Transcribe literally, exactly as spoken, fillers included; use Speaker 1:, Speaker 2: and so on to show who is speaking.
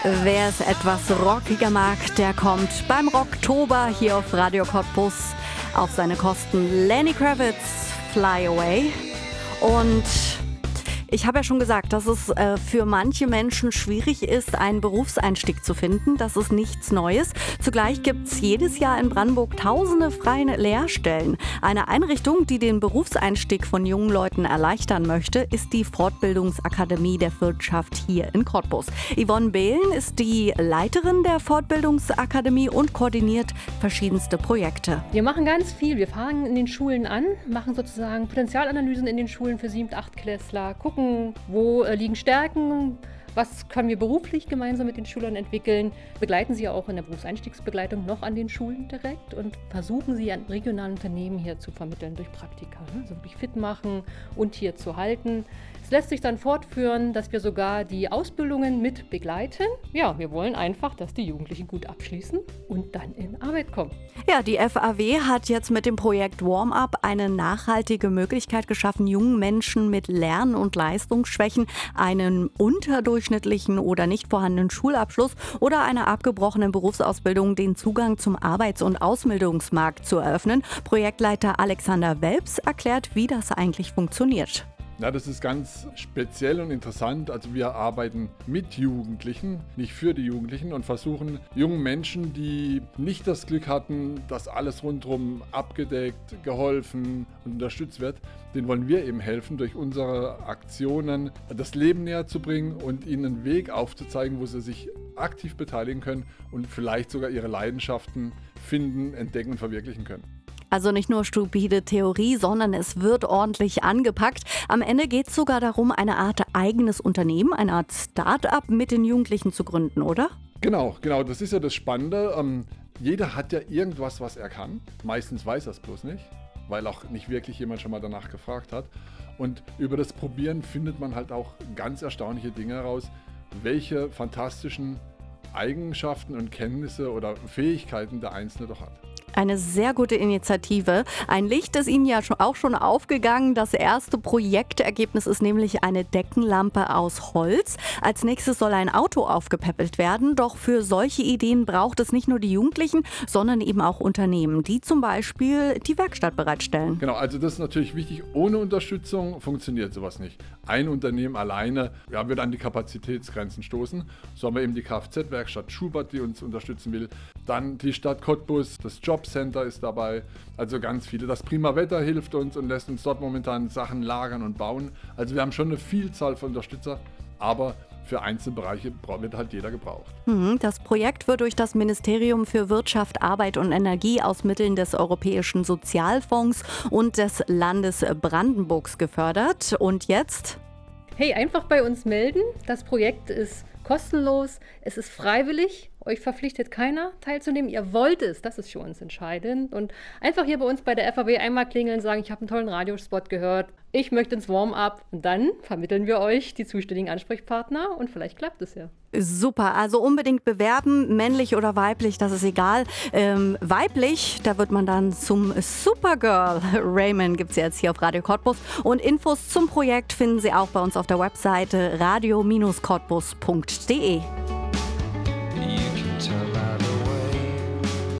Speaker 1: Wer es etwas rockiger mag, der kommt beim Rocktober hier auf Radio Cottbus auf seine Kosten. Lenny Kravitz, Fly Away. Und ich habe ja schon gesagt, dass es äh, für manche Menschen schwierig ist, einen Berufseinstieg zu finden. Das ist nichts Neues. Zugleich gibt es jedes Jahr in Brandenburg tausende freie Lehrstellen. Eine Einrichtung, die den Berufseinstieg von jungen Leuten erleichtern möchte, ist die Fortbildungsakademie der Wirtschaft hier in Cottbus. Yvonne Behlen ist die Leiterin der Fortbildungsakademie und koordiniert verschiedenste Projekte.
Speaker 2: Wir machen ganz viel. Wir fangen in den Schulen an, machen sozusagen Potenzialanalysen in den Schulen für sieben-, achtklässler, gucken, wo äh, liegen Stärken, was können wir beruflich gemeinsam mit den Schülern entwickeln, begleiten sie auch in der Berufseinstiegsbegleitung noch an den Schulen direkt und versuchen sie an regionalen Unternehmen hier zu vermitteln durch Praktika, ne? Also wirklich fit machen und hier zu halten. Es lässt sich dann fortführen, dass wir sogar die Ausbildungen mit begleiten. Ja, wir wollen einfach, dass die Jugendlichen gut abschließen und dann in Arbeit kommen.
Speaker 1: Ja, die F A W hat jetzt mit dem Projekt Warm-Up eine nachhaltige Möglichkeit geschaffen, jungen Menschen mit Lern- und Leistungsschwächen einen unterdurchschnittlichen oder nicht vorhandenen Schulabschluss oder einer abgebrochenen Berufsausbildung den Zugang zum Arbeits- und Ausbildungsmarkt zu eröffnen. Projektleiter Alexander Welps erklärt, wie das eigentlich funktioniert.
Speaker 3: Ja, das ist ganz speziell und interessant. Also wir arbeiten mit Jugendlichen, nicht für die Jugendlichen und versuchen jungen Menschen, die nicht das Glück hatten, dass alles rundherum abgedeckt, geholfen und unterstützt wird, denen wollen wir eben helfen, durch unsere Aktionen das Leben näher zu bringen und ihnen einen Weg aufzuzeigen, wo sie sich aktiv beteiligen können und vielleicht sogar ihre Leidenschaften finden, entdecken und verwirklichen können.
Speaker 1: Also nicht nur stupide Theorie, sondern es wird ordentlich angepackt. Am Ende geht es sogar darum, eine Art eigenes Unternehmen, eine Art Start-up mit den Jugendlichen zu gründen, oder?
Speaker 3: Genau, genau, das ist ja das Spannende. Ähm, jeder hat ja irgendwas, was er kann. Meistens weiß er es bloß nicht, weil auch nicht wirklich jemand schon mal danach gefragt hat. Und über das Probieren findet man halt auch ganz erstaunliche Dinge heraus, welche fantastischen Eigenschaften und Kenntnisse oder Fähigkeiten der Einzelne doch hat.
Speaker 1: Eine sehr gute Initiative. Ein Licht ist Ihnen ja auch schon aufgegangen. Das erste Projektergebnis ist nämlich eine Deckenlampe aus Holz. Als nächstes soll ein Auto aufgepäppelt werden. Doch für solche Ideen braucht es nicht nur die Jugendlichen, sondern eben auch Unternehmen, die zum Beispiel die Werkstatt bereitstellen.
Speaker 3: Genau, also das ist natürlich wichtig. Ohne Unterstützung funktioniert sowas nicht. Ein Unternehmen alleine ja, wird an die Kapazitätsgrenzen stoßen. So haben wir eben die Kfz-Werkstatt Schubert, die uns unterstützen will. Dann die Stadt Cottbus, das Jobcenter ist dabei, also ganz viele. Das Prima Wetter hilft uns und lässt uns dort momentan Sachen lagern und bauen. Also wir haben schon eine Vielzahl von Unterstützern, aber für Einzelbereiche wird halt jeder gebraucht.
Speaker 1: Das Projekt wird durch das Ministerium für Wirtschaft, Arbeit und Energie aus Mitteln des Europäischen Sozialfonds und des Landes Brandenburgs gefördert. Und jetzt?
Speaker 2: Hey, einfach bei uns melden. Das Projekt ist kostenlos, es ist freiwillig. Euch verpflichtet keiner, teilzunehmen. Ihr wollt es, das ist für uns entscheidend. Und einfach hier bei uns bei der F A W einmal klingeln, sagen, ich habe einen tollen Radiospot gehört, ich möchte ins Warm-up. Und dann vermitteln wir euch die zuständigen Ansprechpartner und vielleicht klappt es ja.
Speaker 1: Super, also unbedingt bewerben, männlich oder weiblich, das ist egal. Ähm, weiblich, da wird man dann zum Supergirl. Raymond gibt es jetzt hier auf Radio Cottbus. Und Infos zum Projekt finden Sie auch bei uns auf der Webseite radio Bindestrich cottbus punkt de.